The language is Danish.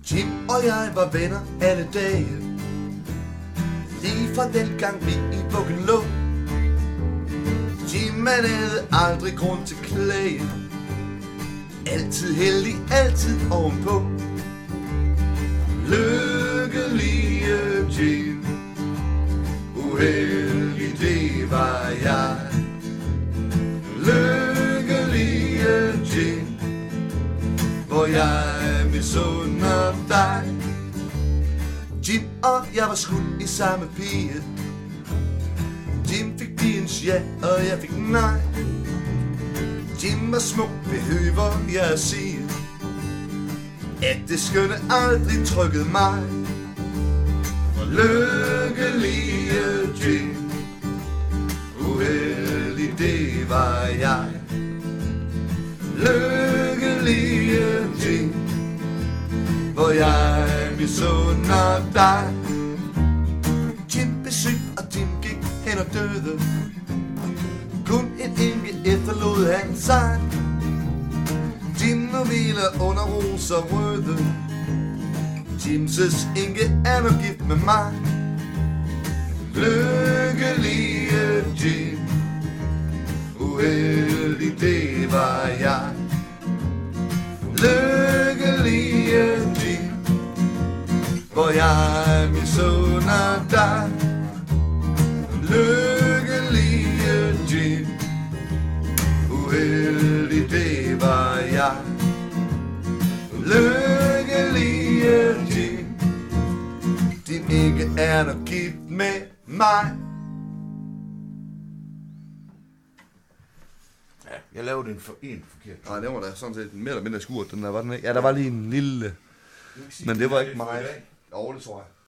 Jim og jeg var venner alle dage, lige fra den gang vi i bukken lå. Jim han havde aldrig grund til klage, altid heldig, altid ovenpå. Lykkelige Jim, uheldig det var jeg. Lykkelige Jim, hvor jeg misunder dig. Jim og jeg var skudt i samme pige. Jim fik pigens ja, og jeg fik nej. Jim var smuk, behøver jeg at sige, at det skønne aldrig trykkede mig. For lykkelige Jim, uheldig det var jeg. Lykkelige Jim, hvor jeg misunder dig. Jim blev syg, og Jim gik hen og døde. Kun en enke efterlod han sig. Jim nu hviler under roser røde. Jimses enke er nu gift med mig. Lykkelige Jim, uheldig det var jeg. Lykkelige Jim, hvor jeg misunder dig. Lykkelige Jim, uheldig det var jeg. Lykkelige Jim, din ikke er nok gift med mig. Jeg lavede en forkert. Nej, det var da sådan set mere eller mindre skurt, den der var den ikke. Ja, der var lige en lille, men det var ikke mig. Jo, det tror jeg.